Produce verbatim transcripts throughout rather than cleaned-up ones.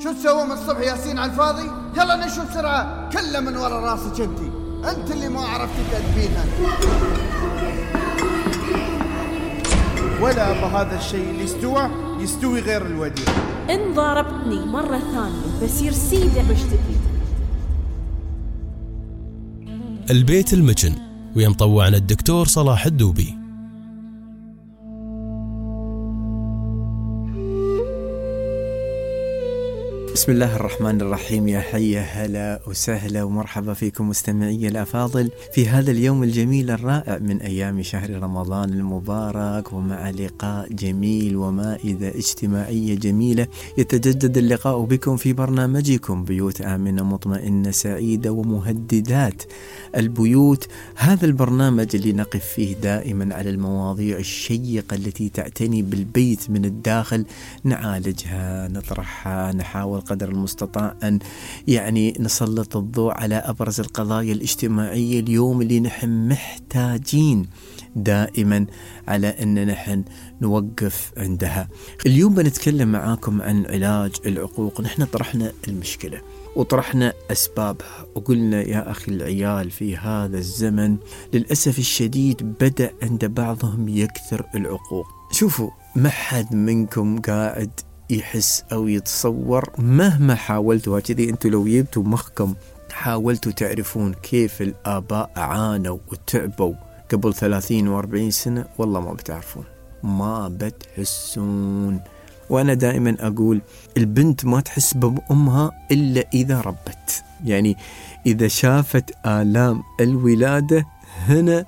شو تسوي من الصبح ياسين على الفاضي؟ يلا نشوف بسرعة، كله من ورا راسك انتي، انت اللي ما عرفتي تدبينها. ولا بهذا الشيء اللي استوى يستوي غير الوديع. إن ضربتني مرة ثانية بصير سيدة بشتكي. البيت المجن، ويمطوعنا الدكتور صلاح الدوبي. بسم الله الرحمن الرحيم. يا حيا هلا وسهلا ومرحبا فيكم مستمعي الأفاضل في هذا اليوم الجميل الرائع من أيام شهر رمضان المبارك، ومع لقاء جميل ومائدة اجتماعية جميلة يتجدد اللقاء بكم في برنامجكم بيوت آمنة مطمئنة سعيدة ومهددات البيوت. هذا البرنامج اللي نقف فيه دائما على المواضيع الشيقة التي تعتني بالبيت من الداخل، نعالجها نطرحها، نحاول قدر المستطاع أن يعني نسلط الضوء على أبرز القضايا الاجتماعية اليوم اللي نحن محتاجين دائما على أن نحن نوقف عندها. اليوم بنتكلم معاكم عن علاج العقوق. نحن طرحنا المشكلة وطرحنا أسبابها، وقلنا يا أخي العيال في هذا الزمن للأسف الشديد بدأ عند بعضهم يكثر العقوق. شوفوا، ما حد منكم قاعد يحس أو يتصور مهما حاولتوا هكذا، أنتوا لو جبتوا مخكم حاولتوا تعرفون كيف الآباء عانوا وتعبوا قبل ثلاثين وأربعين سنة، والله ما بتعرفون، ما بتحسون. وأنا دائما أقول البنت ما تحس بأمها إلا إذا ربت، يعني إذا شافت آلام الولادة هنا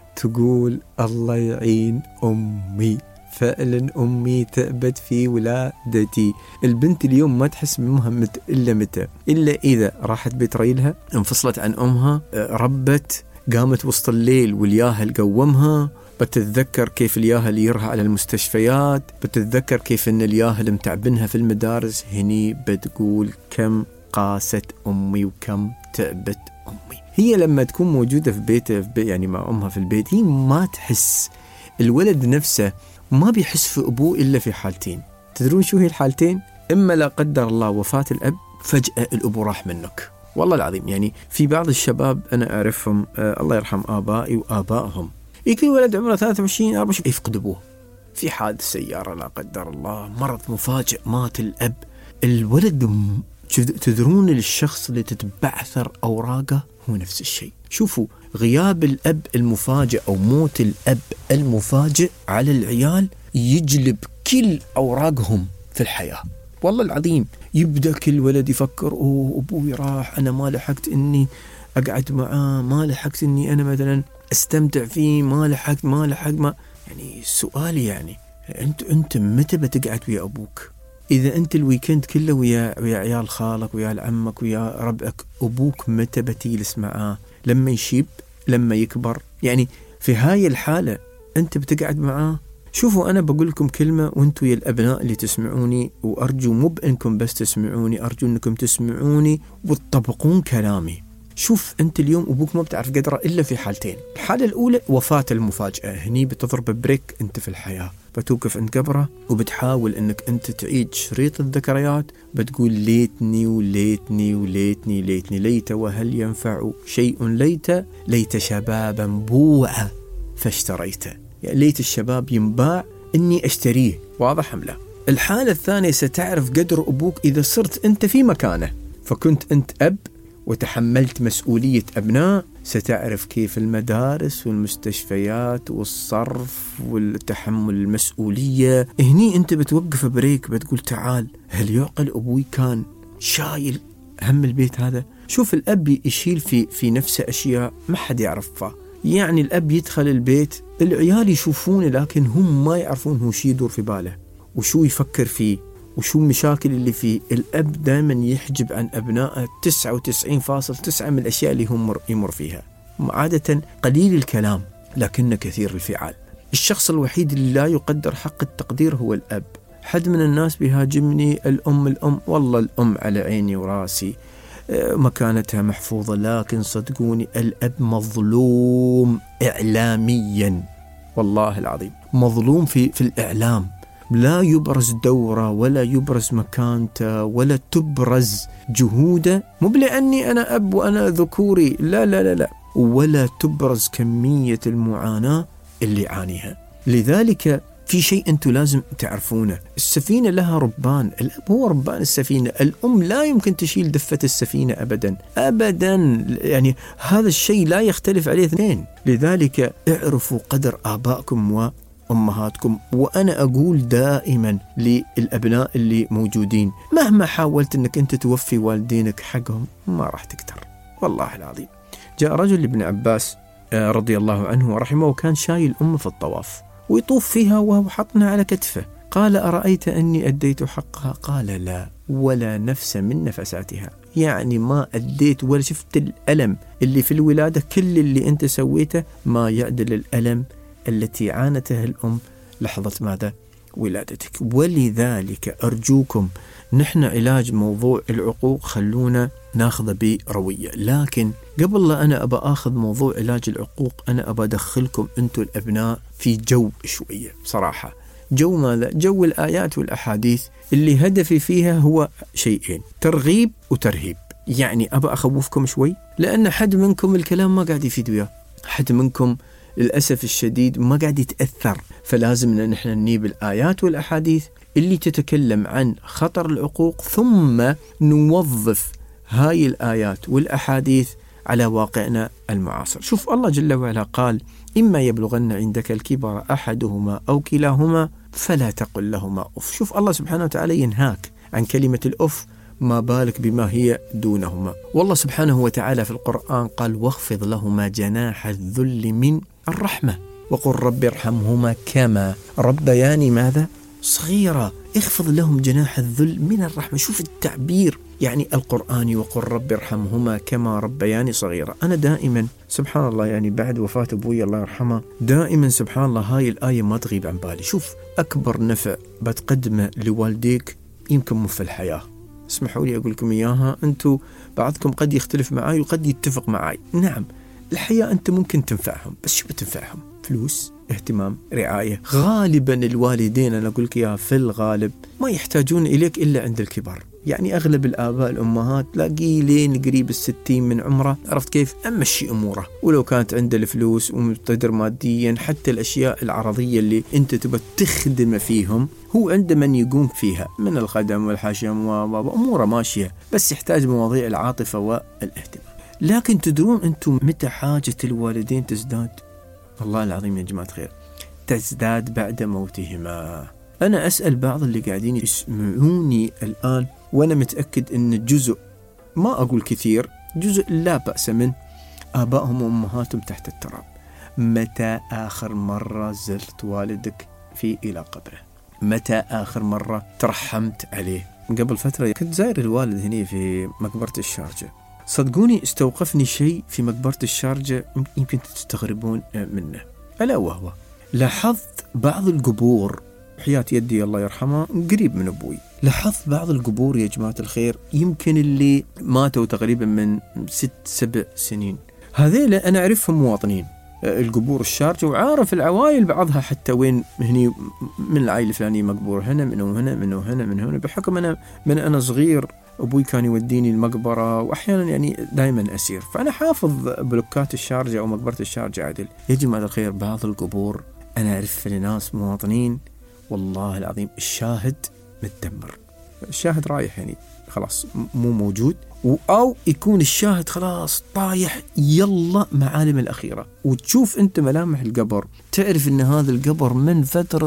تقول الله يعين أمي، فعلا أمي تعبت في ولادتي. البنت اليوم ما تحس بأمها مت إلا متى؟ إلا إذا راحت بيت ريلها، انفصلت عن أمها، ربت، قامت وسط الليل والياهل قومها، بتتذكر كيف الياهل يرها على المستشفيات، بتتذكر كيف أن الياهل متعبنها في المدارس. هني بتقول كم قاست أمي وكم تعبت أمي. هي لما تكون موجودة في بيتها في بي يعني مع أمها في البيت، هي ما تحس. الولد نفسه ما بيحس في أبوه إلا في حالتين. تدرون شو هي الحالتين؟ إما لا قدر الله وفاة الأب، فجأة الأبو راح منك، والله العظيم. يعني في بعض الشباب أنا أعرفهم، آه الله يرحم آبائي وآبائهم، يكون ولد عمره ثلاثة وعشرين أربعة وعشرين يفقد أبوه في حادث سيارة لا قدر الله، مرض مفاجئ، مات الأب. الولد م... تدرون الشخص اللي تتبعثر أوراقه هو نفس الشيء. شوفوا، غياب الأب المفاجئ أو موت الأب المفاجئ على العيال يجلب كل أوراقهم في الحياة، والله العظيم. يبدأ كل ولد يفكر أوه أبوي راح، أنا ما لحقت إني أقعد معاه، ما لحقت إني أنا مثلا استمتع فيه، ما لحقت ما لحقت ما يعني سؤالي يعني أنت أنت متى بتقعد ويا أبوك؟ إذا أنت الويكند كله ويا ويا عيال خالك ويا عمك ويا ربعك، أبوك متى بتجلس معاه؟ لما يشيب، لما يكبر، يعني في هاي الحالة أنت بتقعد معاه. شوفوا، أنا بقول لكم كلمة وأنتوا يا الأبناء اللي تسمعوني، وأرجو مو بأنكم بس تسمعوني، أرجو أنكم تسمعوني وتطبقون كلامي. شوف، أنت اليوم أبوك ما بتعرف قدره إلا في حالتين. الحالة الأولى وفاة المفاجأة، هني بتضرب بريك أنت في الحياة، بتوقف عند قبره وبتحاول أنك أنت تعيد شريط الذكريات، بتقول ليتني وليتني وليتني ليتني ليت وهل ينفع شيء ليت ليت شبابا بوعة فاشتريته، يعني ليت الشباب ينباع إني أشتريه. واضح أم لا؟ الحالة الثانية ستعرف قدر أبوك إذا صرت أنت في مكانه، فكنت أنت أب وتحملت مسؤولية أبناء، ستعرف كيف المدارس والمستشفيات والصرف والتحمل المسؤولية. هني أنت بتوقف بريك، بتقول تعال، هل يعقل أبوي كان شايل هم البيت هذا؟ شوف، الأب يشيل في في نفسه أشياء ما حد يعرفها. يعني الأب يدخل البيت، العيال يشوفونه لكن هم ما يعرفون هو شي يدور في باله وشو يفكر فيه وشو المشاكل اللي فيه. الأب دائما يحجب عن أبنائه تسعة وتسعين فاصلة تسعة من الأشياء اللي هم يمر فيها. عادة قليل الكلام لكن كثير الفعال. الشخص الوحيد اللي لا يقدر حق التقدير هو الأب. حد من الناس بيهاجمني الأم الأم والله الأم على عيني وراسي، مكانتها محفوظة، لكن صدقوني الأب مظلوم إعلاميا، والله العظيم مظلوم في في الإعلام، لا يبرز دوره ولا يبرز مكانته ولا تبرز جهوده، مو لأني أنا أب وأنا ذكوري، لا لا لا لا، ولا تبرز كمية المعاناة اللي يعانيها. لذلك في شيء أنتم لازم تعرفونه، السفينة لها ربان، الأب هو ربان السفينة، الأم لا يمكن تشيل دفة السفينة أبدا أبدا، يعني هذا الشيء لا يختلف عليه اثنين. لذلك اعرفوا قدر آبائكم وأمهاتكم. وأنا أقول دائما للأبناء اللي موجودين، مهما حاولت أنك أنت توفي والدينك حقهم ما راح تقدر، والله العظيم. جاء رجل لابن عباس رضي الله عنه ورحمه وكان شايل أمه في الطواف ويطوف فيها وهو حطنا على كتفه، قال أرأيت أني أديت حقها؟ قال لا، ولا نفس من نفساتها، يعني ما أديت ولا شفت الألم اللي في الولادة، كل اللي أنت سويته ما يعدل الألم التي عانتها الأم لحظة ماذا؟ ولادتك. ولذلك أرجوكم نحن علاج موضوع العقوق خلونا ناخذ بروية، لكن قبل لا أنا أبى أخذ موضوع علاج العقوق أنا أبى أدخلكم أنتم الأبناء في جو شوية بصراحة. جو ماذا؟ جو الآيات والأحاديث اللي هدفي فيها هو شيئين، ترغيب وترهيب. يعني أبى أخوفكم شوي، لأن حد منكم الكلام ما قاعد يفيد وياه، حد منكم للأسف الشديد ما قاعد يتأثر، فلازم أن نحن نجيب الآيات والأحاديث اللي تتكلم عن خطر العقوق، ثم نوظف هاي الآيات والأحاديث على واقعنا المعاصر. شوف الله جل وعلا قال إما يبلغن عندك الكبر أحدهما أو كلاهما فلا تقل لهما أف. شوف الله سبحانه وتعالى ينهاك عن كلمة الأف، ما بالك بما هي دونهما. والله سبحانه وتعالى في القرآن قال واخفض لهما جناح الذل من الرحمة وقل رب ارحمهما كما ربياني ماذا؟ صغيرة. اخفض لهم جناح الذل من الرحمة. شوف التعبير يعني القرآني، وقل رب ارحمهما كما ربياني صغيرة. أنا دائما سبحان الله يعني بعد وفاة أبوي الله يرحمه دائما سبحان الله هاي الآية ما تغيب عن بالي. شوف أكبر نفع بتقدمه لوالديك يمكن مو في الحياة، اسمحوا لي أقول لكم إياها، أنتوا بعضكم قد يختلف معاي وقد يتفق معاي. نعم الحياة أنت ممكن تنفعهم، بس شو بتنفعهم؟ فلوس، اهتمام، رعاية. غالبا الوالدين أنا أقول لك إياها في الغالب ما يحتاجون إليك إلا عند الكبر. يعني أغلب الآباء الأمهات تلاقيه لين قريب الستين من عمره، عرفت كيف؟ أمشي أموره، ولو كانت عنده الفلوس ومقتدر ماديا حتى الأشياء العرضية اللي أنت تبى تخدم فيهم هو عنده من يقوم فيها من الخدم والحشم وأموره ماشية، بس يحتاج مواضيع العاطفة والاهتمام. لكن تدرون أنتم متى حاجة الوالدين تزداد؟ والله العظيم يا جماعة خير، تزداد بعد موتهما. أنا أسأل بعض اللي قاعدين يسمعوني الآن وأنا متأكد أن جزء، ما أقول كثير، جزء لا بأس منه، آبائهم وأمهاتهم تحت التراب. متى آخر مرة زرت والدك في إلى قبره؟ متى آخر مرة ترحمت عليه؟ قبل فترة كنت زاير الوالد هنا في مقبرة الشارجة، صدقوني استوقفني شيء في مقبرة الشارجة يمكن تستغربون منه، ألا وهو لاحظت بعض القبور، حياة يدي الله يرحمها قريب من أبوي، لاحظت بعض القبور يا جماعة الخير يمكن اللي ماتوا تقريبا من ست سبع سنين، هذيل أنا أعرفهم مواطنين القبور الشارجة، وعارف العوائل بعضها حتى وين هني من العائلة الفلانية مقبور هنا منه هنا منه هنا من هنا، بحكم أنا من أنا صغير أبوي كان يوديني المقبرة وأحيانا يعني دائما أسير، فأنا حافظ بلوكات الشارجة أو مقبرة الشارجة عادل. يا جماعة الخير بعض القبور أنا أعرف لناس مواطنين والله العظيم الشاهد متدمر، الشاهد رايح يعني خلاص مو موجود، أو يكون الشاهد خلاص طايح يلا معالم الأخيرة، وتشوف أنت ملامح القبر تعرف أن هذا القبر من فترة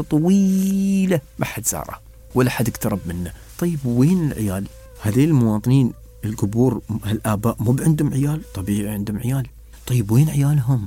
طويلة ما حد زاره ولا حد اقترب منه. طيب وين العيال؟ هذين المواطنين القبور الآباء مو عندهم عيال؟ طبيعي عندهم عيال. طيب وين عيالهم؟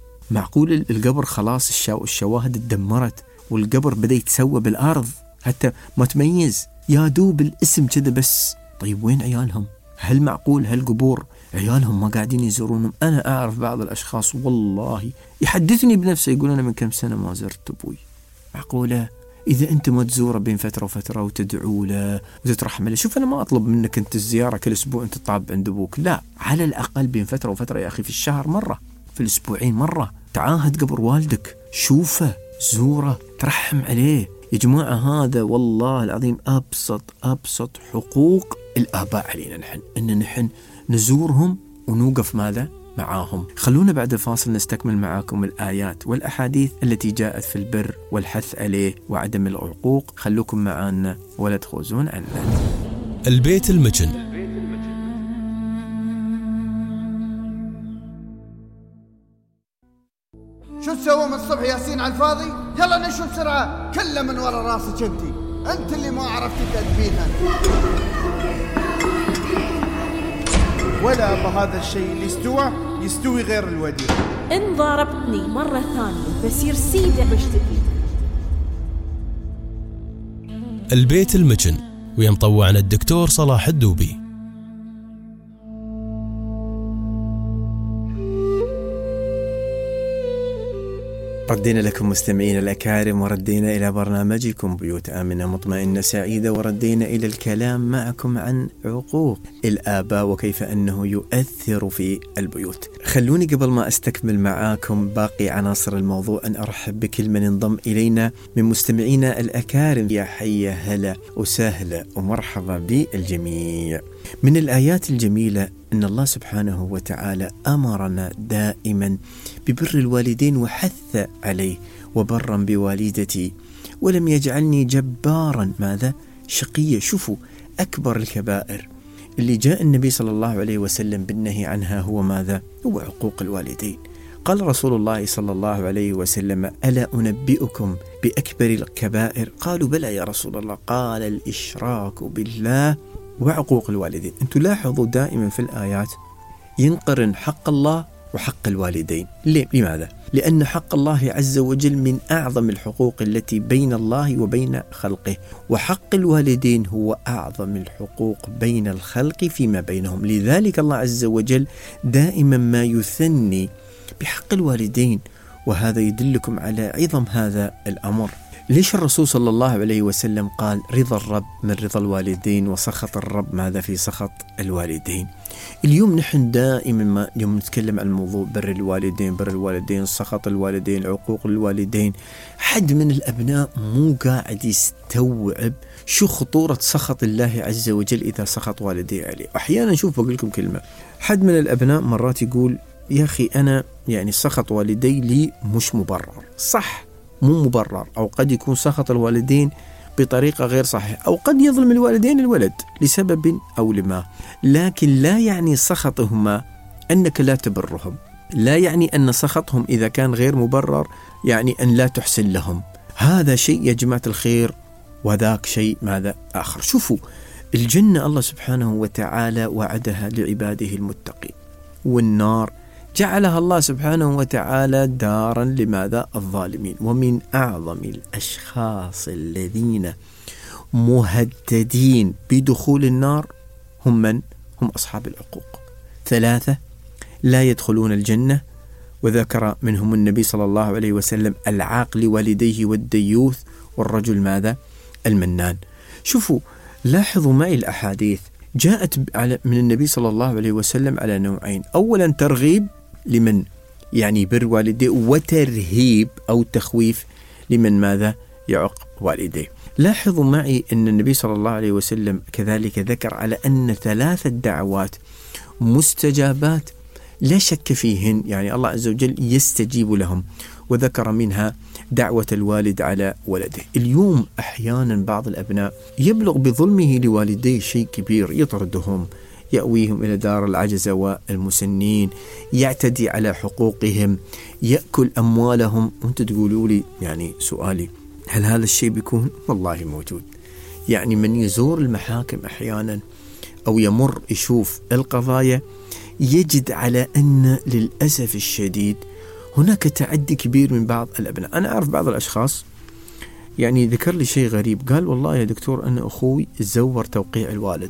معقول القبر خلاص الشو... الشواهد اتدمرت والقبر بدأ يتسوى بالأرض حتى ما تميز، يا دوب الاسم كذا بس. طيب وين عيالهم؟ هل معقول هالقبور عيالهم ما قاعدين يزورونهم؟ أنا أعرف بعض الأشخاص والله يحدثني بنفسه يقول أنا من كم سنة ما زرت أبوي. معقولة؟ إذا أنت ما تزوره بين فترة وفترة وتدعو له وتترحم له، شوف أنا ما أطلب منك أنت الزيارة كل أسبوع أنت تطاب عند أبوك، لا، على الأقل بين فترة وفترة يا أخي، في الشهر مرة، في الأسبوعين مرة، تعاهد قبر والدك، شوفه، زوره، ترحم عليه. يا جماعة هذا والله العظيم أبسط أبسط حقوق الآباء علينا نحن، إن نحن نزورهم ونوقف ماذا معاهم. خلونا بعد الفاصل نستكمل معاكم الآيات والأحاديث التي جاءت في البر والحث عليه وعدم العقوق. خلوكم معانا ولا تخوزون عنا. البيت المجن. شو تسوي من الصبح ياسين على الفاضي؟ يلا نشوف بسرعة، كله من ورا راسك انتي، انت اللي ما عرفتي تأدبينها. ولا أبا هذا الشيء اللي استوى يستوي غير الوديع. إن ضربتني مرة ثانية بصير سيدة بشتكي. البيت المجن ويمطوعنا الدكتور صلاح الدوبي. ردينا لكم مستمعين الأكارم، وردينا إلى برنامجكم بيوت آمنة مطمئنة سعيدة، وردينا إلى الكلام معكم عن عقوق الآباء وكيف أنه يؤثر في البيوت. خلوني قبل ما أستكمل معاكم باقي عناصر الموضوع أن أرحب بكل من انضم إلينا من مستمعينا الأكارم. يا حيا هلا وسهلا ومرحبا بالجميع. من الآيات الجميلة أن الله سبحانه وتعالى أمرنا دائما ببر الوالدين وحث عليه، وبرا بوالدتي ولم يجعلني جبارا ماذا شقيا. شوفوا أكبر الكبائر اللي جاء النبي صلى الله عليه وسلم بالنهي عنها هو ماذا؟ هو عقوق الوالدين. قال رسول الله صلى الله عليه وسلم: ألا أنبئكم بأكبر الكبائر؟ قالوا: بلى يا رسول الله. قال: الإشراك بالله وعقوق الوالدين. أنتم لاحظوا دائما في الآيات ينقرن حق الله وحق الوالدين. ليه؟ لماذا؟ لأن حق الله عز وجل من أعظم الحقوق التي بين الله وبين خلقه، وحق الوالدين هو أعظم الحقوق بين الخلق فيما بينهم. لذلك الله عز وجل دائما ما يثني بحق الوالدين، وهذا يدلكم على عظم هذا الأمر. ليش الرسول صلى الله عليه وسلم قال رضا الرب من رضا الوالدين وسخط الرب ماذا في سخط الوالدين؟ اليوم نحن دائما ما يوم نتكلم عن الموضوع بر الوالدين بر الوالدين سخط الوالدين عقوق الوالدين، حد من الأبناء مو قاعد يستوعب شو خطورة سخط الله عز وجل إذا سخط والديه عليه. أحيانا نشوف، بقول لكم كلمة، حد من الأبناء مرات يقول يا أخي أنا يعني سخط والدي لي مش مبرر. صح، مو مبرر، أو قد يكون سخط الوالدين بطريقة غير صحيحة، أو قد يظلم الوالدين الولد لسبب أو لما، لكن لا يعني سخطهما أنك لا تبرهم، لا يعني أن سخطهم إذا كان غير مبرر يعني أن لا تحسن لهم. هذا شيء يا جماعة الخير، وذاك شيء ماذا آخر. شوفوا الجنة الله سبحانه وتعالى وعدها لعباده المتقين، والنار جعلها الله سبحانه وتعالى دارا لماذا؟ الظالمين. ومن أعظم الأشخاص الذين مهددين بدخول النار هم من؟ هم أصحاب العقوق. ثلاثة لا يدخلون الجنة، وذكر منهم النبي صلى الله عليه وسلم العاق لوالديه والديوث والرجل ماذا؟ المنان. شوفوا لاحظوا معي الأحاديث جاءت من النبي صلى الله عليه وسلم على نوعين: أولا ترغيب لمن يعني بر والديه، وترهيب أو تخويف لمن ماذا؟ يعق والديه. لاحظوا معي أن النبي صلى الله عليه وسلم كذلك ذكر على أن ثلاثة دعوات مستجابات لا شك فيهن، يعني الله عز وجل يستجيب لهم، وذكر منها دعوة الوالد على ولده. اليوم أحيانا بعض الأبناء يبلغ بظلمه لوالديه شيء كبير، يطردهم، يأويهم إلى دار العجزة والمسنين، يعتدي على حقوقهم، يأكل أموالهم. وأنت تقولوا لي يعني سؤالي، هل هذا الشيء بيكون؟ والله موجود. يعني من يزور المحاكم أحيانا أو يمر يشوف القضايا يجد على أن للأسف الشديد هناك تعدي كبير من بعض الأبناء. أنا أعرف بعض الأشخاص يعني ذكر لي شيء غريب، قال والله يا دكتور أنا أخوي زور توقيع الوالد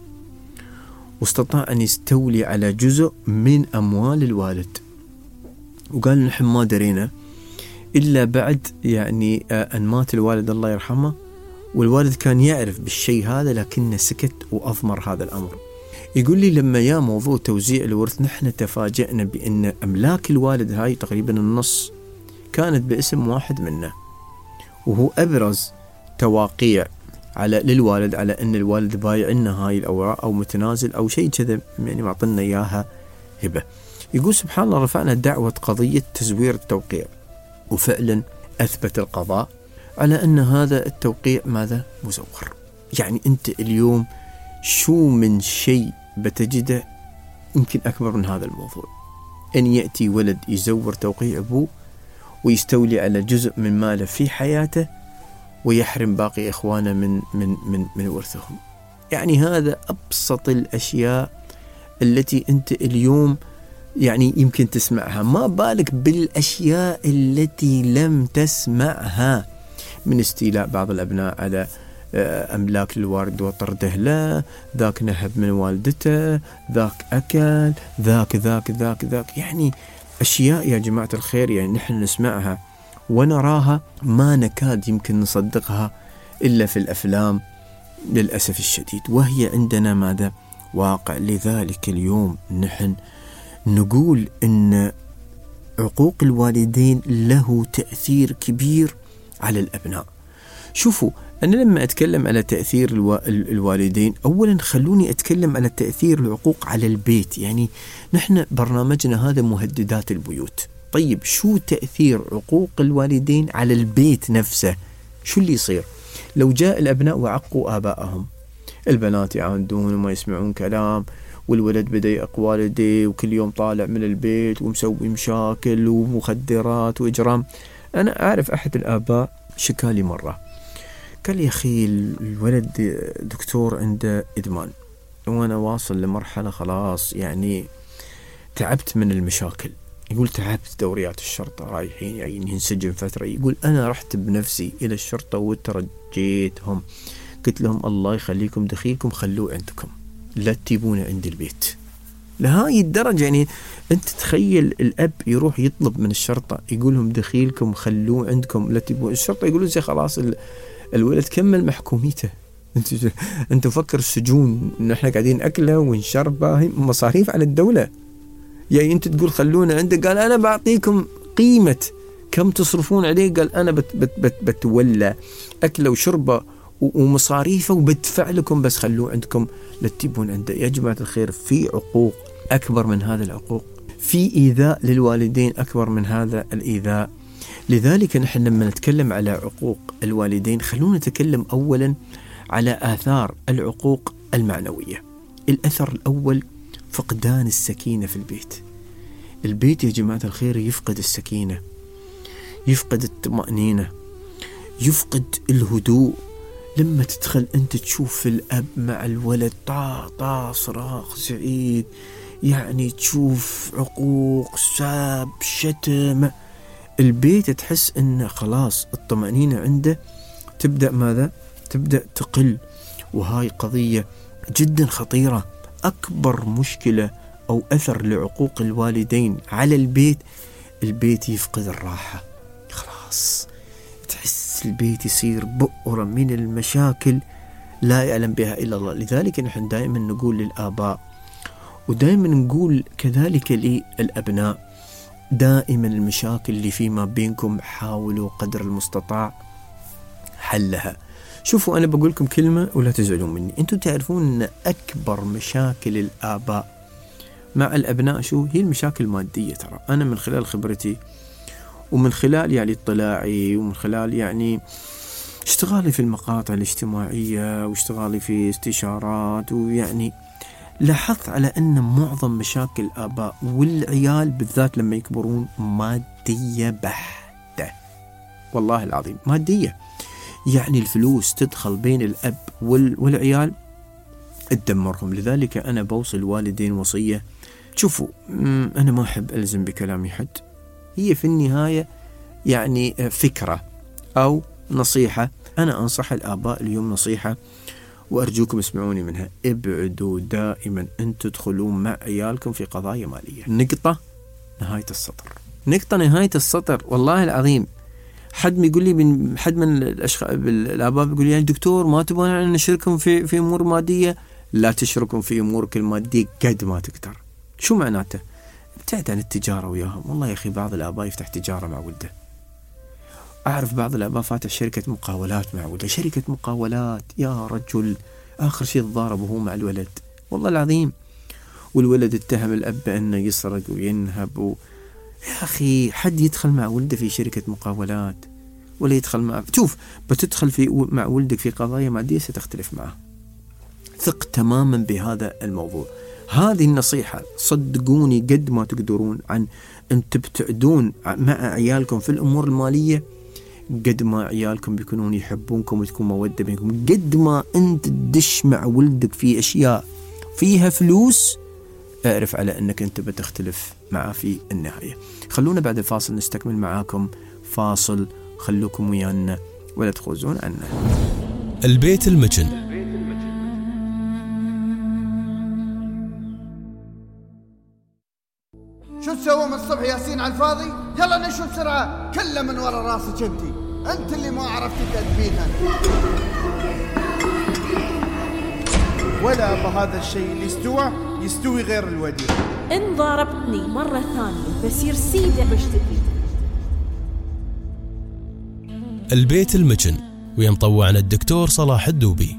واستطاع أن يستولي على جزء من أموال الوالد، وقال نحن ما درينا إلا بعد يعني أن مات الوالد الله يرحمه، والوالد كان يعرف بالشيء هذا لكنه سكت وأضمر هذا الأمر. يقول لي لما يا موضوع توزيع الورث نحن تفاجأنا بأن أملاك الوالد هاي تقريبا النص كانت باسم واحد منا، وهو أبرز تواقيع على للوالد على أن الوالد بايع لنا هاي الأوراق أو متنازل أو شيء كذا، يعني معطينا إياها هبة. يقول سبحان الله رفعنا دعوة قضية تزوير التوقيع، وفعلا أثبت القضاء على أن هذا التوقيع ماذا؟ مزور. يعني أنت اليوم شو من شيء بتجده يمكن أكبر من هذا الموضوع، أن يأتي ولد يزور توقيع أبوه ويستولي على جزء من ماله في حياته ويحرم باقي إخوانه من من من من ورثهم. يعني هذا أبسط الأشياء التي أنت اليوم يعني يمكن تسمعها، ما بالك بالأشياء التي لم تسمعها، من استيلاء بعض الأبناء على أملاك الوالد وطرده له، ذاك نهب من والدته، ذاك أكل، ذاك ذاك ذاك ذاك يعني أشياء يا جماعة الخير يعني نحن نسمعها ونراها ما نكاد يمكن نصدقها إلا في الأفلام للأسف الشديد، وهي عندنا ماذا؟ واقع. لذلك اليوم نحن نقول إن عقوق الوالدين له تأثير كبير على الأبناء. شوفوا، أنا لما أتكلم على تأثير الوالدين أولا خلوني أتكلم على تأثير العقوق على البيت. يعني نحن برنامجنا هذا مهددات البيوت. طيب شو تأثير عقوق الوالدين على البيت نفسه؟ شو اللي يصير لو جاء الأبناء وعقوا آبائهم؟ البنات يعاندون وما يسمعون كلام، والولد بدأ يعق والديه وكل يوم طالع من البيت ومسوي مشاكل ومخدرات وإجرام. أنا أعرف أحد الآباء شكالي مرة، قال لي يا أخي الولد دكتور عنده إدمان وأنا واصل لمرحلة خلاص يعني تعبت من المشاكل. يقول تعبت، دوريات الشرطة رايحين يعني ينسجن فترة. يقول أنا رحت بنفسي إلى الشرطة وترجيتهم، قلت لهم الله يخليكم دخيلكم خلوه عندكم، لا تجيبونه عند البيت. لهاي الدرجة يعني أنت تخيل الأب يروح يطلب من الشرطة يقول لهم دخيلكم خلوه عندكم لا تجيبون. الشرطة يقولون زي خلاص الولد كمل محكوميته. أنت أنت فكر السجون إن إحنا قاعدين أكله ونشربه مصاريف على الدولة. يعني أنت تقول خلونا عندك، قال أنا بعطيكم قيمة كم تصرفون عليه، قال أنا بت بت بت بتولى أكله وشربه ومصاريفه وبدفع لكم، بس خلوه عندكم لا تجيبون عنده. يا جماعة الخير في عقوق أكبر من هذا العقوق، في إيذاء للوالدين أكبر من هذا الإيذاء. لذلك نحن لما نتكلم على عقوق الوالدين خلونا نتكلم أولا على آثار العقوق المعنوية. الأثر الأول فقدان السكينة في البيت. البيت يا جماعة الخير يفقد السكينة، يفقد الطمأنينة، يفقد الهدوء. لما تدخل أنت تشوف الأب مع الولد طا طا صراخ سعيد، يعني تشوف عقوق ساب شتم، البيت تحس أنه خلاص الطمأنينة عنده تبدأ ماذا؟ تبدأ تقل. وهاي قضية جدا خطيرة. أكبر مشكلة أو أثر لعقوق الوالدين على البيت، البيت يفقد الراحة، خلاص تحس البيت يصير بؤرة من المشاكل لا يعلم بها إلا الله. لذلك نحن دائما نقول للآباء ودائما نقول كذلك للأبناء، دائما المشاكل اللي فيما بينكم حاولوا قدر المستطاع حلها. شوفوا أنا بقول لكم كلمة ولا تزعلون مني، أنتم تعرفون أن أكبر مشاكل الآباء مع الأبناء شو هي؟ المشاكل المادية. ترى أنا من خلال خبرتي ومن خلال يعني اطلاعي ومن خلال يعني اشتغالي في المقاطع الاجتماعية واشتغالي في استشارات، ويعني لاحظت على أن معظم مشاكل الآباء والعيال بالذات لما يكبرون مادية بحتة، والله العظيم مادية. يعني الفلوس تدخل بين الأب والعيال تدمرهم. لذلك أنا بوصل والدين وصية، شوفوا أنا ما أحب ألزم بكلامي حد، هي في النهاية يعني فكرة أو نصيحة. أنا أنصح الآباء اليوم نصيحة وأرجوكم اسمعوني منها، ابعدوا دائما أن تدخلون مع عيالكم في قضايا مالية. نقطة نهاية السطر، نقطة نهاية السطر. والله العظيم حد يقول لي من حد من الأشخاص الآباء بيقول لي يعني دكتور ما تبغون أن نشارككم في في أمور مادية؟ لا تشاركوا في أمورك المادية قد ما تقدر. شو معناته؟ ابتعد عن التجارة وياهم. والله يا أخي بعض الآباء يفتح تجارة مع ولده أعرف بعض الآباء فاتح شركة مقاولات مع ولده، شركة مقاولات يا رجل، آخر شيء تضارب وهو مع الولد والله العظيم، والولد اتهم الأب أنه يسرق وينهب و... يا أخي حد يدخل مع ولده في شركة مقاولات ولا يدخل مع، شوف بتدخل في مع ولدك في قضايا مادية ستختلف معه. ثق تماما بهذا الموضوع. هذه النصيحة صدقوني قد ما تقدرون عن أن تبتعدون مع عيالكم في الأمور المالية، قد ما عيالكم بيكونون يحبونكم وتكون مودة بينكم. قد ما أنت تدش مع ولدك في أشياء فيها فلوس، اعرف على أنك أنت بتختلف معه في النهاية. خلونا بعد الفاصل نستكمل معاكم. فاصل، خلوكم ويانا ولا تخوزون عنا. البيت المجن. شو تسوي من الصبح ياسين على الفاضي؟ يلا نشوف بسرعة، كله من ورا راسك انتي، انت اللي ما عرفتي تدبينها. ولا أبا هذا الشيء اللي استوى يستوي غير الوديع. إن ضربتني مرة ثانية بصير سيدة بشتكي. البيت المجن، ويمطوعنا الدكتور صلاح الدوبي.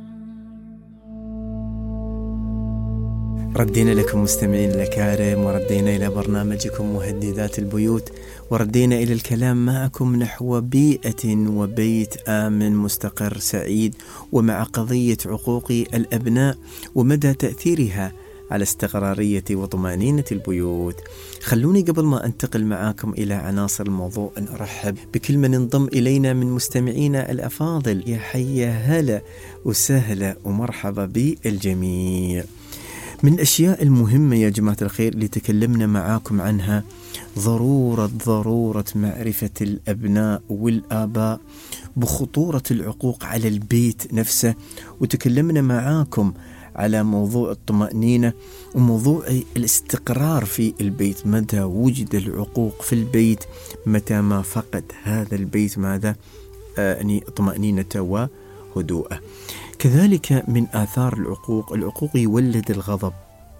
ردينا لكم مستمعين الأكارم، وردينا إلى برنامجكم مهددات البيوت، وردينا إلى الكلام معكم نحو بيئة وبيت آمن مستقر سعيد، ومع قضية عقوق الأبناء ومدى تأثيرها على استقرارية وطمأنينة البيوت. خلوني قبل ما أنتقل معاكم إلى عناصر الموضوع أن أرحب بكل من انضم إلينا من مستمعينا الأفاضل. يا حيا هلا وسهلا ومرحبا بالجميع. من الأشياء المهمة يا جماعة الخير اللي تكلمنا معاكم عنها ضرورة ضرورة معرفة الأبناء والآباء بخطورة العقوق على البيت نفسه، وتكلمنا معاكم على موضوع الطمأنينة وموضوع الاستقرار في البيت، متى وجد العقوق في البيت، متى ما فقد هذا البيت ماذا يعني طمأنينة وهدوءه. كذلك من آثار العقوق، العقوق يولد الغضب،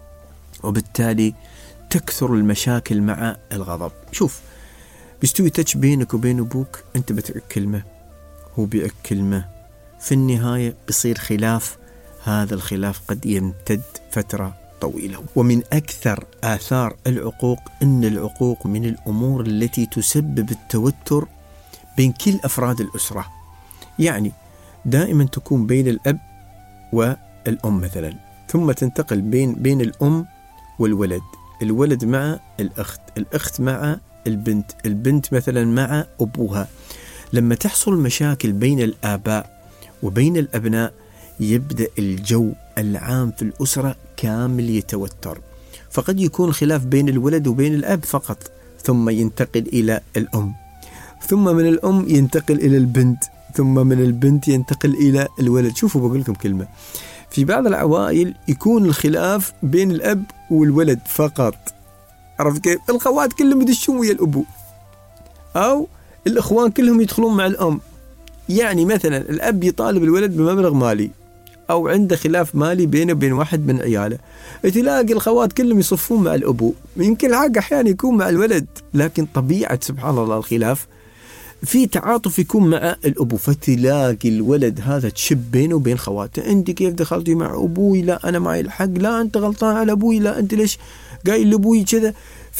وبالتالي تكثر المشاكل مع الغضب. شوف بيستوي تتش بينك وبين أبوك، أنت بتعك كلمة هو بيعك كلمة، في النهاية بيصير خلاف، هذا الخلاف قد يمتد فترة طويلة. ومن أكثر آثار العقوق أن العقوق من الأمور التي تسبب التوتر بين كل أفراد الأسرة. يعني دائما تكون بين الأب والأم مثلا، ثم تنتقل بين بين الأم والولد، الولد مع الأخت، الأخت مع البنت، البنت مثلا مع أبوها. لما تحصل مشاكل بين الآباء وبين الأبناء يبدأ الجو العام في الأسرة كامل يتوتر. فقد يكون خلاف بين الولد وبين الأب فقط، ثم ينتقل إلى الأم، ثم من الأم ينتقل إلى البنت، ثم من البنت ينتقل إلى الولد. شوفوا بقول لكم كلمة، في بعض العوائل يكون الخلاف بين الأب والولد فقط، عرفت كيف؟ الخوات كلهم يدشون ويا الأبو، أو الإخوان كلهم يدخلون مع الأم. يعني مثلا الأب يطالب الولد بمبلغ مالي، أو عنده خلاف مالي بينه وبين واحد من عياله، تلاقي الخوات كلهم يصفون مع الأبو. يمكن الحق أحيانا يكون مع الولد، لكن طبيعة سبحان الله الخلاف في تعاطف يكون مع الأبو، فتلاقي الولد هذا تشب بينه وبين خواته، أنت كيف دخلتي مع أبوي؟ لا أنا معي الحق، لا أنت غلطان على أبوي، لا أنت ليش قايل لأبوي كذا.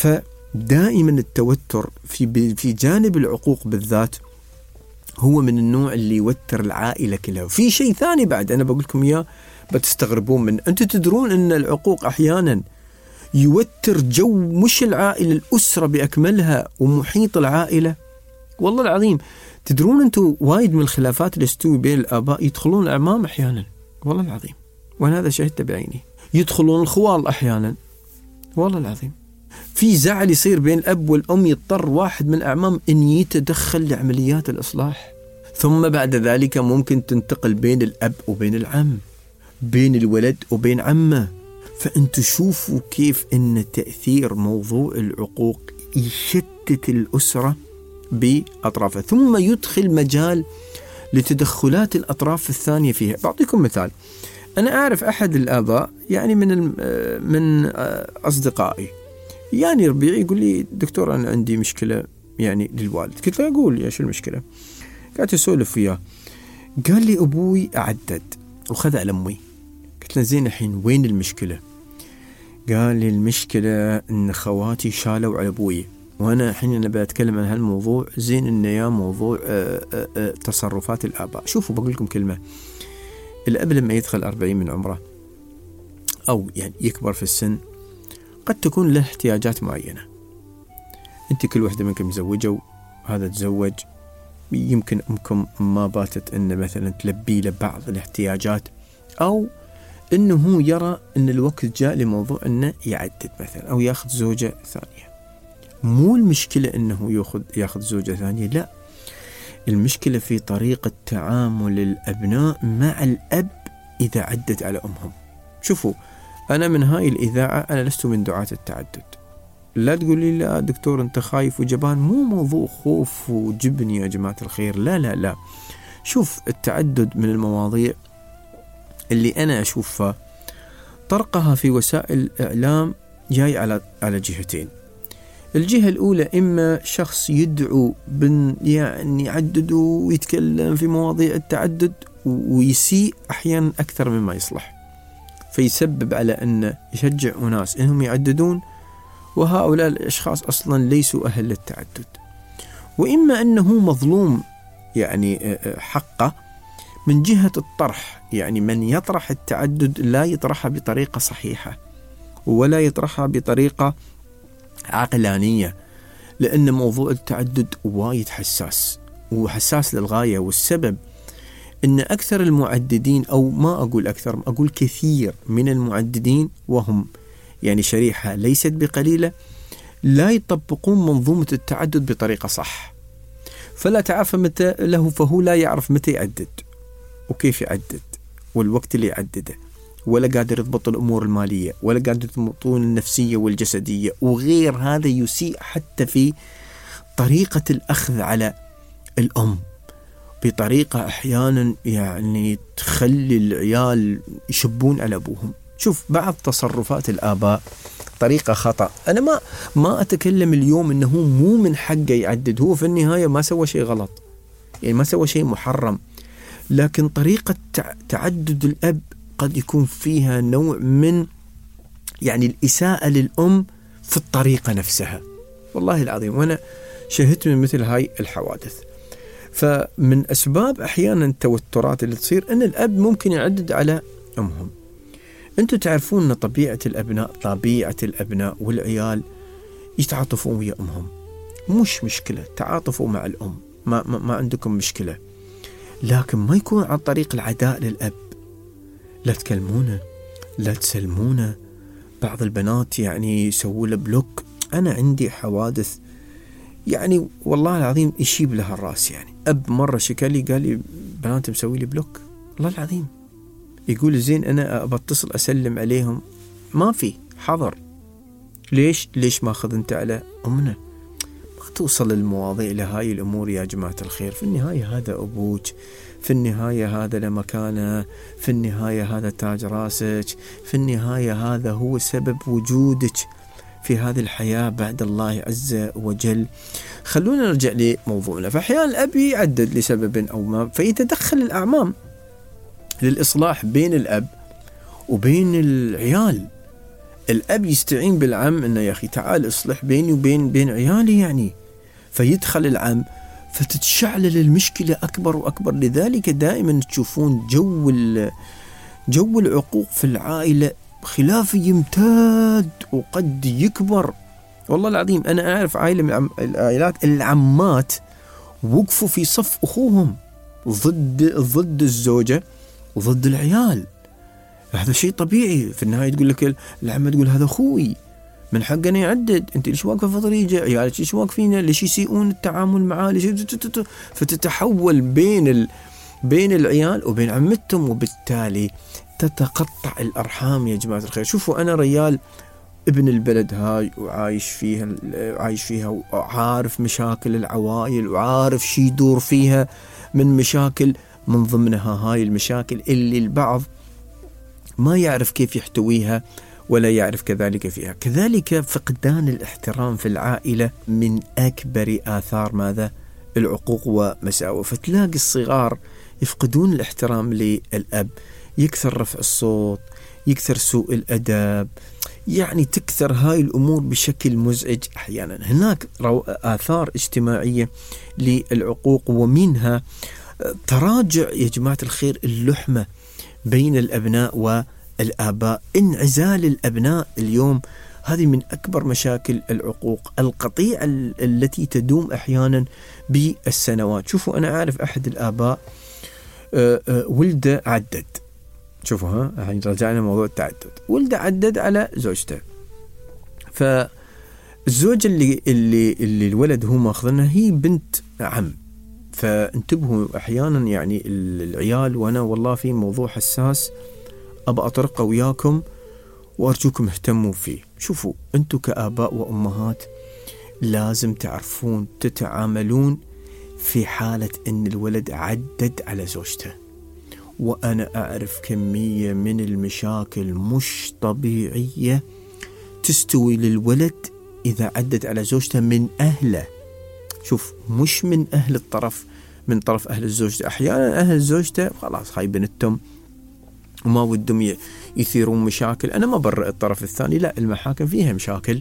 فدائما التوتر في في جانب العقوق بالذات هو من النوع اللي يوتر العائلة كلها. وفي شيء ثاني بعد أنا بقول لكم إياه بتستغربون منه، أنتوا تدرون أن العقوق أحيانا يوتر جو مش العائلة، الأسرة بأكملها ومحيط العائلة. والله العظيم تدرون أنتوا وايد من الخلافات اللي تستوي بين الآباء يدخلون الأعمام أحيانا، والله العظيم، وأنا هذا شهدته بعيني. يدخلون الخوال أحيانا، والله العظيم. في زعل يصير بين الأب والأم، يضطر واحد من الأعمام أن يتدخل لعمليات الإصلاح. ثم بعد ذلك ممكن تنتقل بين الأب وبين العم، بين الولد وبين عمه. فأنتوا شوفوا كيف أن تأثير موضوع العقوق يشتت الأسرة بأطرافها، ثم يدخل مجال لتدخلات الأطراف الثانية فيها. بعطيكم مثال، أنا أعرف أحد الآباء يعني من من أصدقائي، يعني ربيعي يقول لي دكتور أنا عندي مشكلة يعني للوالد. قلت له أقول يا شو المشكلة؟ قعدت أسولف وياه. قال لي أبوي أعدد وخذ على أمي. قلت له زين الحين وين المشكلة؟ قال لي المشكلة إن خواتي شالوا على أبوي، وأنا الحين أنا بتكلم عن هالموضوع. زين إنه يا موضوع آآ آآ تصرفات الآباء. شوفوا بقول لكم كلمة، الأب لما يدخل أربعين من عمره أو يعني يكبر في السن قد تكون له احتياجات معينة. أنت كل واحدة منكم مزوجة وهذا تزوج، يمكن أمكم ما باتت إنه مثلا تلبي له بعض الاحتياجات، أو إنه هو يرى إن الوقت جاء لموضوع إنه يعدد مثلا أو يأخذ زوجة ثانية. مو المشكلة إنه يأخذ يأخذ زوجة ثانية، لا، المشكلة في طريقة تعامل الأبناء مع الأب إذا عدد على أمهم. شوفوا أنا من هاي الإذاعة أنا لست من دعاة التعدد. لا تقول لي لا دكتور أنت خايف وجبان، مو موضوع خوف وجبن يا جماعة الخير، لا لا لا. شوف التعدد من المواضيع اللي أنا أشوفها طرقها في وسائل الإعلام جاي على على جهتين. الجهة الأولى إما شخص يدعو بن يعني يعدد ويتكلم في مواضيع التعدد ويسيء أحيانا أكثر مما يصلح، فيسبب على أن يشجع أناس إنهم يعددون وهؤلاء الأشخاص أصلا ليسوا أهل للتعدد. وإما أنه مظلوم يعني حقه من جهة الطرح، يعني من يطرح التعدد لا يطرحها بطريقة صحيحة ولا يطرحها بطريقة عقلانية، لأن موضوع التعدد وايد حساس وحساس للغاية. والسبب أن أكثر المعددين، أو ما أقول أكثر، أقول كثير من المعددين، وهم يعني شريحة ليست بقليلة، لا يطبقون منظومة التعدد بطريقة صح، فلا تعرف متى له، فهو لا يعرف متى يعدد وكيف يعدد والوقت اللي يعدده، ولا قادر يضبط الأمور المالية، ولا قادر يضبطون النفسية والجسدية، وغير هذا يسيء حتى في طريقة الأخذ على الأم بطريقة أحيانا يعني تخلي العيال يشبون على أبوهم. شوف بعض تصرفات الآباء طريقة خطأ. أنا ما ما أتكلم اليوم إنه مو من حقه يعدد، هو في النهاية ما سوى شيء غلط، يعني ما سوى شيء محرم، لكن طريقة تعدد الأب قد يكون فيها نوع من يعني الإساءة للأم في الطريقة نفسها. والله العظيم وأنا شهدت من مثل هاي الحوادث. فمن أسباب أحيانا التوترات اللي تصير أن الأب ممكن يعدد على أمهم. أنتوا تعرفون أن طبيعة الأبناء طبيعة الأبناء والعيال يتعاطفون ويا أمهم، مش مشكلة، تعاطفوا مع الأم، ما, ما, ما عندكم مشكلة، لكن ما يكون عن طريق العداء للأب. لا تكلمونه، لا تسلمونه. بعض البنات يعني يسووا له بلوك. أنا عندي حوادث يعني والله العظيم يشيب لها الرأس. يعني أب مرة شكالي قال لي بنات مسوي لي بلوك، والله العظيم يقول زين أنا بتصل أسلم عليهم، ما في حضر. ليش ليش ما أخذ أنت على أمنا؟ ما توصل المواضيع لهاي الأمور يا جماعة الخير. في النهاية هذا أبوك، في النهاية هذا لمكانه، في النهاية هذا تاج راسك، في النهاية هذا هو سبب وجودك في هذه الحياة بعد الله عز وجل. خلونا نرجع لموضوعنا. فأحيانا الأب يعدد لسبب أو ما، فيتدخل الأعمام للإصلاح بين الأب وبين العيال. الأب يستعين بالعم إنه يا أخي تعال اصلح بيني وبين بين عيالي، يعني فيدخل العم فتتشعلل المشكلة أكبر وأكبر. لذلك دائما تشوفون جو جو العقوق في العائلة خلافي يمتد وقد يكبر. والله العظيم أنا أعرف عائلة من العائلات العمات وقفوا في صف أخوهم ضد ضد الزوجة وضد العيال. هذا شيء طبيعي. في النهاية تقول لك العمة تقول هذا أخوي من حقنا يعدد، أنت ليش واقفة في طريقة؟ عيالك ليش واقفين؟ ليش يسيئون التعامل معاه؟ ليش؟ فتتحول بين ال... بين العيال وبين عمتهم، وبالتالي تتقطع الأرحام يا جماعة الخير. شوفوا أنا ريال ابن البلد هاي وعايش فيها عايش فيها وعارف مشاكل العوائل وعارف شي يدور فيها من مشاكل، من ضمنها هاي المشاكل اللي البعض ما يعرف كيف يحتويها ولا يعرف كذلك فيها. كذلك فقدان الاحترام في العائلة من أكبر آثار ماذا؟ العقوق ومساوئ. فتلاقي الصغار يفقدون الاحترام للأب، يكثر رفع الصوت، يكثر سوء الأدب، يعني تكثر هاي الأمور بشكل مزعج أحيانا. هناك آثار اجتماعية للعقوق، ومنها تراجع يا جماعة الخير اللحمة بين الأبناء والآباء، انعزال الأبناء اليوم. هذه من أكبر مشاكل العقوق، القطيعة التي تدوم أحيانا بالسنوات. شوفوا أنا عارف أحد الآباء ولده عدد، شوفوا ها يعني رجعنا موضوع التعدد، ولده عدد على زوجته، فالزوجة اللي اللي اللي الولد هو ماخذنها هي بنت عم. فانتبهوا أحيانا يعني العيال، وأنا والله في موضوع حساس أبقى أطرقه وياكم وأرجوكم اهتموا فيه. شوفوا أنتوا كآباء وأمهات لازم تعرفون تتعاملون في حالة أن الولد عدد على زوجته. وأنا أعرف كمية من المشاكل مش طبيعية تستوي للولد إذا عدد على زوجته من أهله. شوف، مش من أهل الطرف، من طرف أهل الزوجة. أحيانا أهل الزوجة خلاص هاي بنتهم وما ودهم يثيرون مشاكل. أنا ما برئ الطرف الثاني، لا، المحاكم فيها مشاكل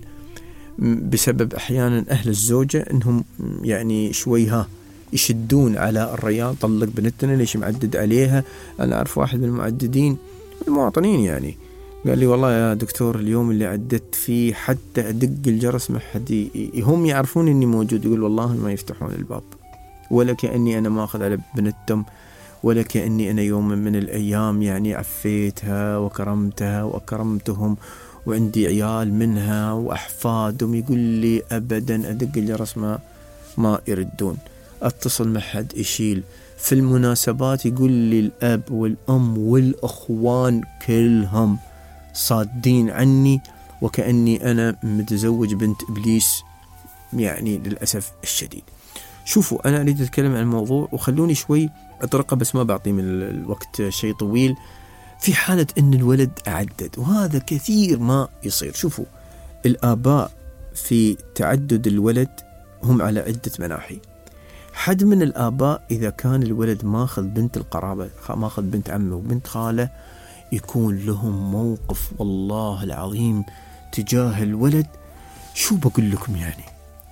بسبب أحيانا أهل الزوجة إنهم يعني شوي ها يشدون على الرجال، طلق بنتنا ليش معدد عليها. أنا أعرف واحد من المعددين المواطنين يعني قال لي والله يا دكتور اليوم اللي عدت فيه حتى أدق الجرس ما حد، هم يعرفون إني موجود، يقول والله ما يفتحون الباب، ولا كأني أنا ما أخذ على بنتهم، ولا كأني أنا يوم من الأيام يعني عفيتها وكرمتها وأكرمتهم وعندي عيال منها وأحفادهم. يقول لي أبدا أدق الجرس ما ما يردون، أتصل مع حد يشيل. في المناسبات يقول لي الأب والأم والأخوان كلهم صادين عني وكأني أنا متزوج بنت إبليس، يعني للأسف الشديد. شوفوا أنا أريد أتكلم عن الموضوع وخلوني شوي أطرقه بس ما بعطي من الوقت شيء طويل. في حالة أن الولد أعدد، وهذا كثير ما يصير. شوفوا الآباء في تعدد الولد هم على عدة مناحي. حد من الآباء إذا كان الولد ماخذ بنت القرابة، ماخذ بنت عمه وبنت خاله، يكون لهم موقف والله العظيم تجاه الولد. شو بقول لكم يعني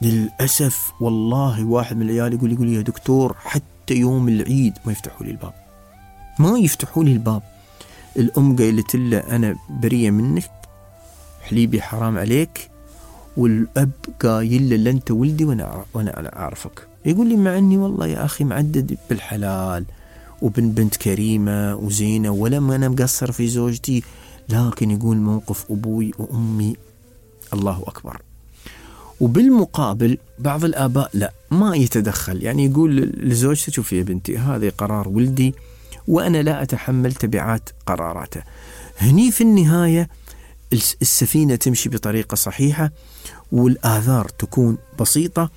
للأسف والله واحد من العيال يقول يقول يا دكتور حتى يوم العيد ما يفتحوا لي الباب، ما يفتحوا لي الباب. الأم قالت له أنا بريئة منك، حليبي حرام عليك، والأب قايل له لا أنت ولدي وأنا وأنا أعرفك. يقول لي مع أني والله يا أخي معدد بالحلال وبن بنت كريمة وزينة ولا ما أنا مقصر في زوجتي، لكن يقول موقف أبوي وأمي الله أكبر. وبالمقابل بعض الآباء لا ما يتدخل، يعني يقول لزوجته شوفي يا بنتي هذا قرار ولدي وأنا لا أتحمل تبعات قراراته. هني في النهاية السفينة تمشي بطريقة صحيحة والآثار تكون بسيطة،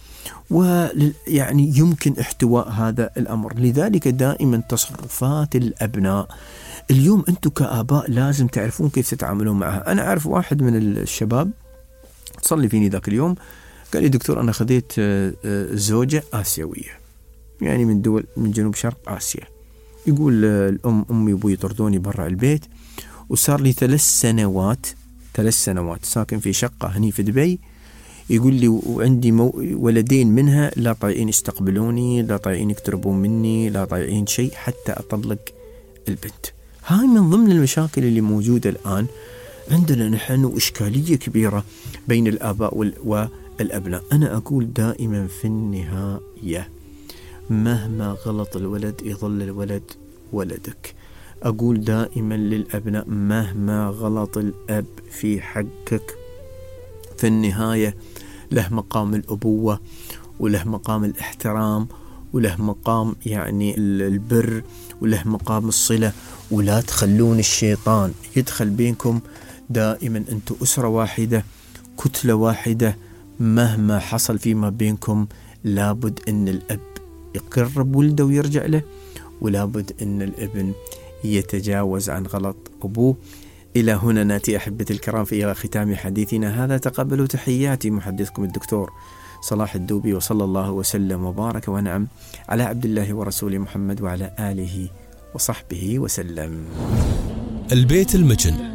ويعني يمكن احتواء هذا الأمر. لذلك دائما تصرفات الأبناء اليوم أنتم كآباء لازم تعرفون كيف تتعاملون معها. أنا أعرف واحد من الشباب تصلي فيني ذاك اليوم قال لي دكتور أنا خذيت زوجة آسيوية، يعني من دول من جنوب شرق آسيا. يقول الأم أمي وأبوي طردوني برا البيت، وصار لي ثلاث سنوات ثلاث سنوات ساكن في شقة هني في دبي. يقول لي وعندي مو ولدين منها لا طايقين يستقبلوني، لا طايقين يقتربون مني، لا طايقين شيء حتى أطلق البنت. هاي من ضمن المشاكل اللي موجودة الآن عندنا نحن، وإشكالية كبيرة بين الآباء والأبناء. أنا أقول دائما في النهاية مهما غلط الولد يظل الولد ولدك. أقول دائما للأبناء مهما غلط الأب في حقك في النهاية له مقام الأبوة وله مقام الاحترام وله مقام يعني البر وله مقام الصلة، ولا تخلون الشيطان يدخل بينكم. دائما أنتم أسرة واحدة، كتلة واحدة، مهما حصل فيما بينكم لابد أن الأب يقرب ولده ويرجع له، ولابد أن الابن يتجاوز عن غلط أبوه. إلى هنا نأتي أحبتي الكرام في إلى ختام حديثنا هذا. تقبلوا تحياتي محدثكم الدكتور صلاح الدوبي، وصلى الله وسلم وبارك ونعم على عبد الله ورسوله محمد وعلى آله وصحبه وسلم. البيت المجن